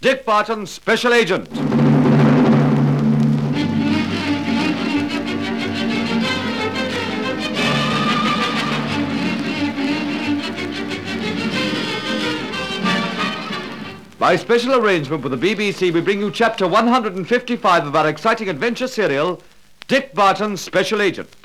Dick Barton, Special Agent. By special arrangement with the BBC, we bring you chapter 155 of our exciting adventure serial, Dick Barton, Special Agent.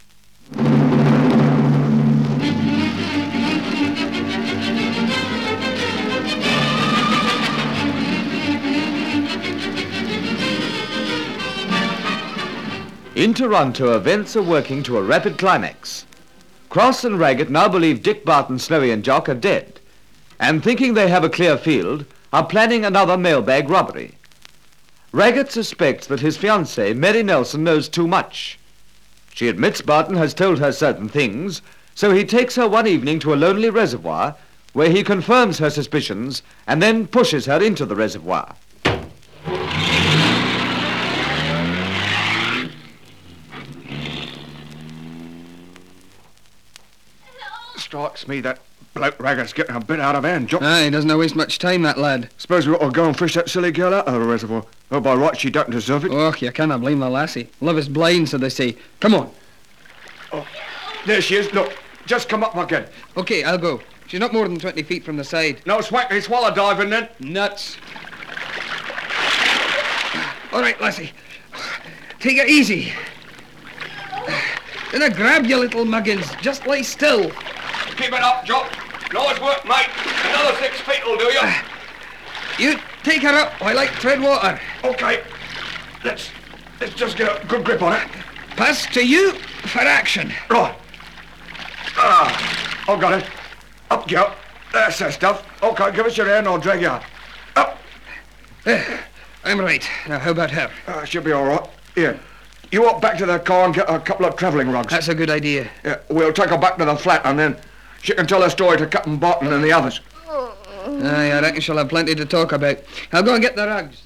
In Toronto, events are working to a rapid climax. Cross and Raggett now believe Dick Barton, Snowy and Jock are dead, and thinking they have a clear field, are planning another mailbag robbery. Raggett suspects that his fiancée, Mary Nelson, knows too much. She admits Barton has told her certain things, so he takes her one evening to a lonely reservoir where he confirms her suspicions and then pushes her into the reservoir. Strikes me that bloke Raggett's getting a bit out of hand, Jock. Aye, he doesn't waste much time, that lad. Suppose we ought to go and fish that silly girl out of the reservoir. Oh, by right, she don't deserve it. Oh, you cannot blame the lassie. Love is blind, so they say. Come on. Oh, there she is. Look, just come up again. OK, I'll go. She's not more than 20 feet from the side. No swanky swallow diving then. Nuts. All right, lassie. Take it easy. Then I grab you, little muggins. Just lie still. Keep it up, Jock. Nice work, mate. Another 6 feet will do you. You take her up while I tread water. OK. Let's just get a good grip on it. Pass to you for action. Right. I've got it. Up, Jock. That's that stuff. OK, give us your hand, I'll drag you out. Up. I'm right. Now, how about her? She'll be all right. Here. You walk back to the car and get a couple of travelling rugs. That's a good idea. Yeah, we'll take her back to the flat and then she can tell her story to Captain Barton and the others. Aye, I reckon she'll have plenty to talk about. I'll go and get the rugs.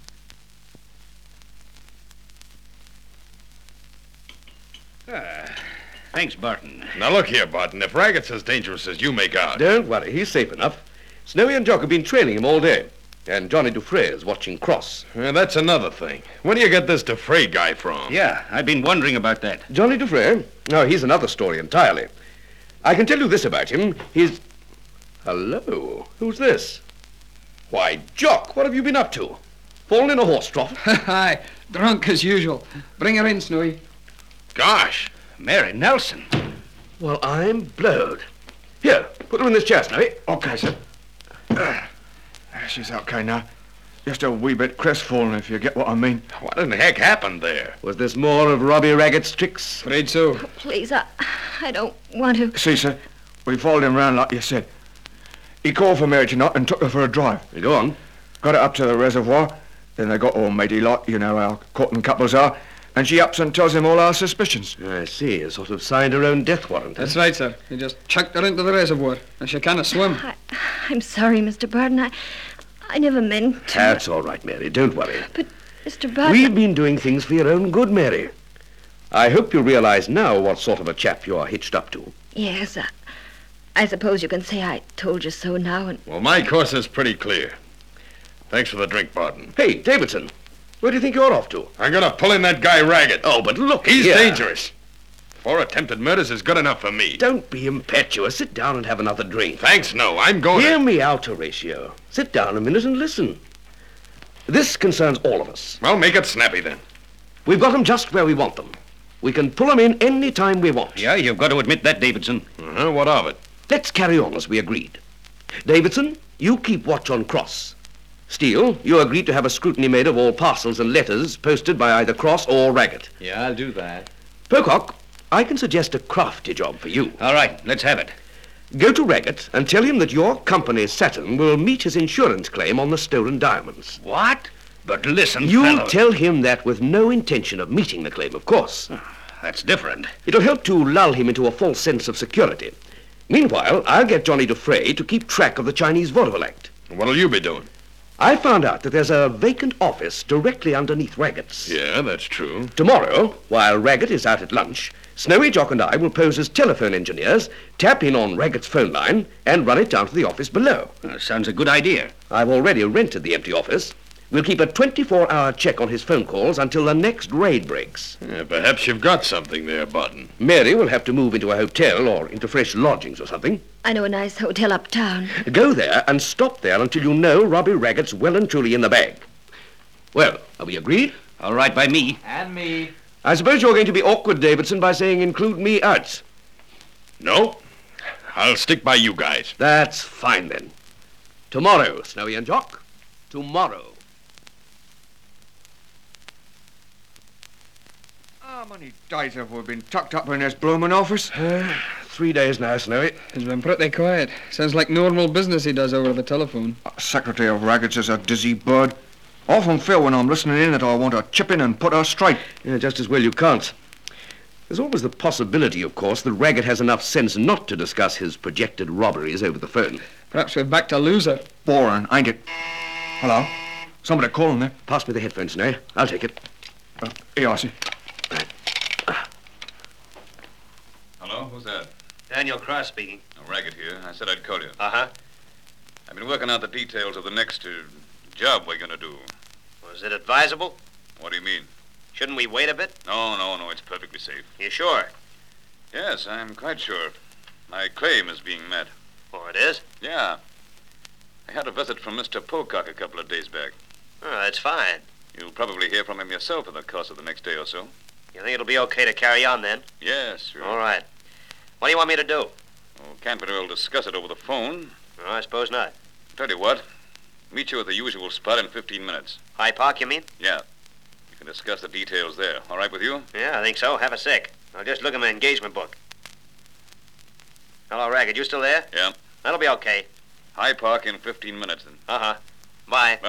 Thanks, Barton. Now look here, Barton. If Raggett's as dangerous as you make out... Don't worry, he's safe enough. Snowy and Jock have been trailing him all day. And Johnny Dufresne is watching Cross. That's another thing. Where do you get this Dufresne guy from? Yeah, I've been wondering about that. Johnny Dufresne? No, he's another story entirely. I can tell you this about him. He's... Hello? Who's this? Why, Jock, what have you been up to? Fallen in a horse trough? Aye, drunk as usual. Bring her in, Snowy. Gosh. Mary Nelson. Well, I'm blowed. Here, put her in this chair, Snowy. OK, sir. She's OK now. Just a wee bit crestfallen, if you get what I mean. What in the heck happened there? Was this more of Robbie Raggett's tricks? Afraid so. Please, I don't want to... See, sir, we followed him round like you said. He called for Mary tonight and took her for a drive. Go on. Got her up to the reservoir. Then they got all matey-like, you know how courting couples are. And she ups and tells him all our suspicions. I see. Sort of signed her own death warrant. That's right, sir. He just chucked her into the reservoir, and she can't swim. I'm sorry, Mr. Barton. I never meant to... That's all right, Mary. Don't worry. But, Mr. Barton... We've been doing things for your own good, Mary. I hope you realize now what sort of a chap you're hitched up to. Yes, I suppose you can say I told you so now and... Well, my course is pretty clear. Thanks for the drink, Barton. Hey, Davidson, where do you think you're off to? I'm gonna pull in that guy Raggett. Oh, but look, He's here. dangerous. 4 attempted murders is good enough for me. Don't be impetuous. Sit down and have another drink. Thanks, no. I'm going Hear to... me out, Horatio. Sit down a minute and listen. This concerns all of us. Well, make it snappy, then. We've got them just where we want them. We can pull them in any time we want. Yeah, you've got to admit that, Davidson. What of it? Let's carry on as we agreed. Davidson, you keep watch on Cross. Steele, you agreed to have a scrutiny made of all parcels and letters posted by either Cross or Raggett. Yeah, I'll do that. Pocock, I can suggest a crafty job for you. All right, let's have it. Go to Raggett and tell him that your company, Saturn, will meet his insurance claim on the stolen diamonds. What? But listen, You'll fellow... tell him that with no intention of meeting the claim, of course. That's different. It'll help to lull him into a false sense of security. Meanwhile, I'll get Johnny Dufresne to keep track of the Chinese Vaudeville Act. What'll you be doing? I found out that there's a vacant office directly underneath Raggett's. Yeah, that's true. Tomorrow, while Raggett is out at lunch, Snowy, Jock and I will pose as telephone engineers, tap in on Raggett's phone line, and run it down to the office below. Sounds a good idea. I've already rented the empty office. We'll keep a 24-hour check on his phone calls until the next raid breaks. Yeah, perhaps you've got something there, Barton. Mary will have to move into a hotel or into fresh lodgings or something. I know a nice hotel uptown. Go there and stop there until you know Robbie Raggett's well and truly in the bag. Well, are we agreed? All right by me. And me. I suppose you're going to be awkward, Davidson, by saying include me out. No, I'll stick by you guys. That's fine, then. Tomorrow, Snowy and Jock. Tomorrow. How many days have we been tucked up in this blooming office? 3 days now, Snowy. He's been pretty quiet. Sounds like normal business he does over the telephone. Secretary of Raggett's is a dizzy bird. Often feel when I'm listening in that I want to chip in and put her straight. Yeah, just as well you can't. There's always the possibility, of course, that Raggett has enough sense not to discuss his projected robberies over the phone. Perhaps we're back to loser. Boring, ain't it? Hello? Somebody calling there. Pass me the headphones, Snowy. I'll take it. Here, I see. Hello, who's that? Daniel Cross speaking. Raggett here. I said I'd call you. Uh-huh. I've been working out the details of the next job we're gonna do. Was it advisable? What do you mean? Shouldn't we wait a bit? No, it's perfectly safe. You sure? Yes, I'm quite sure. My claim is being met. Oh, it is? Yeah. I had a visit from Mr. Pocock a couple of days back. Oh, that's fine. You'll probably hear from him yourself in the course of the next day or so. You think it'll be okay to carry on then? Yes, sure. All right. What do you want me to do? Well, can't very well discuss it over the phone. Oh, I suppose not. Tell you what, meet you at the usual spot in 15 minutes. High Park, you mean? Yeah. You can discuss the details there. All right with you? Yeah, I think so. Have a sec. I'll just look at my engagement book. Hello, Raggett. You still there? Yeah. That'll be okay. High Park in 15 minutes then. Uh-huh. Bye.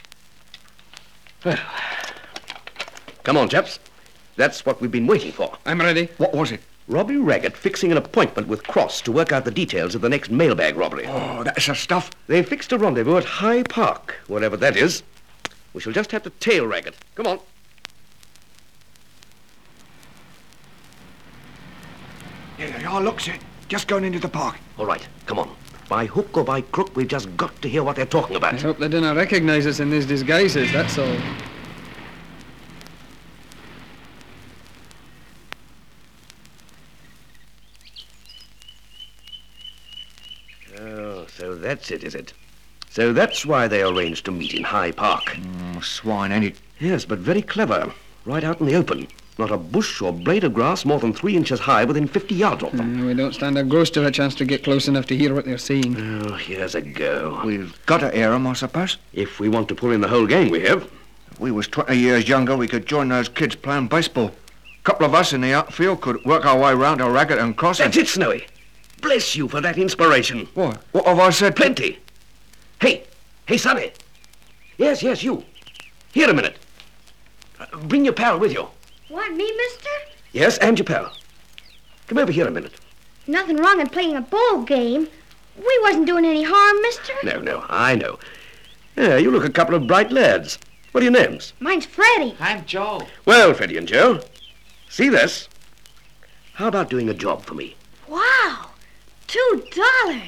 Bye. Come on, chaps. That's what we've been waiting for. I'm ready. What was it? Robbie Raggett fixing an appointment with Cross to work out the details of the next mailbag robbery. Oh, that's the stuff. They fixed a rendezvous at High Park, wherever that is. We shall just have to tail Raggett. Come on. Yeah, they are, look, sir. Just going into the park. All right, come on. By hook or by crook, we've just got to hear what they're talking I about. hope they didn't recognize us in these disguises, that's all. Oh, so that's it, is it? So that's why they arranged to meet in High Park. Swine, ain't it? Yes, but very clever. Right out in the open. Not a bush or blade of grass more than 3 inches high within 50 yards of them. We don't stand a ghost of a chance to get close enough to hear what they're saying. Oh, here's a go. We've got to hear 'em, I suppose. If we want to pull in the whole gang, we have. If we was 20 years younger, we could join those kids playing baseball. Couple of us in the outfield could work our way round to Raggett and Cross. That's it, Snowy. Bless you for that inspiration. What? What have I said? Plenty. Hey, Sonny. Yes, you. Here a minute. Bring your pal with you. What, me, mister? Yes, and your pal. Come over here a minute. Nothing wrong in playing a ball game. We wasn't doing any harm, mister. No, I know. Yeah, you look a couple of bright lads. What are your names? Mine's Freddie. I'm Joe. Well, Freddie and Joe, see this? How about doing a job for me? Wow, $2.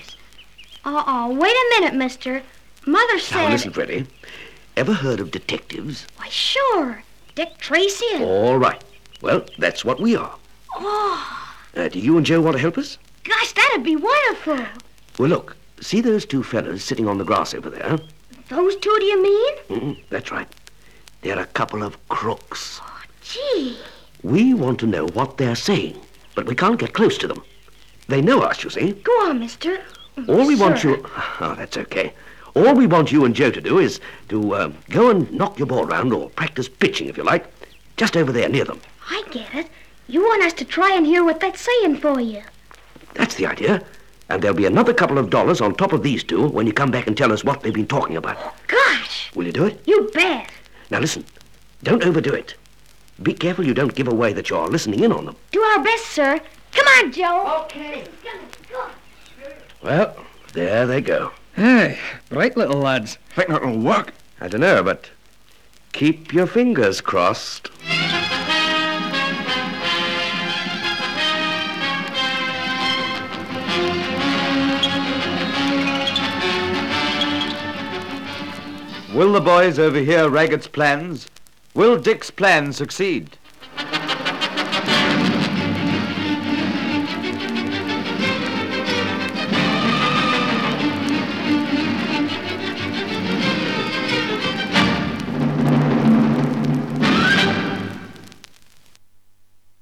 Wait a minute, mister. Mother said... Now, listen, Freddie. Ever heard of detectives? Why, sure. Dick Tracy and... All right. Well, that's what we are. Oh, Do you and Joe want to help us? gosh, that'd be wonderful. Well, look. See those two fellas sitting on the grass over there? Those two, do you mean? That's right. They're a couple of crooks. Gee. We want to know what they're saying, but we can't get close to them. They know us, you see. Go on, mister. All we want Sir. you... Oh, that's okay. All we want you and Joe to do is to go and knock your ball round, or practice pitching, if you like, just over there near them. I get it. You want us to try and hear what that's saying for you. That's the idea. And there'll be another couple of dollars on top of these two when you come back and tell us what they've been talking about. Gosh. Will you do it? You bet. Now listen, don't overdo it. Be careful you don't give away that you're listening in on them. Do our best, sir. Come on, Joe. Okay. Well, there they go. Hey, bright little lads. Think that'll work? I don't know, but keep your fingers crossed. Will the boys overhear Ragged's plans? Will Dick's plan succeed?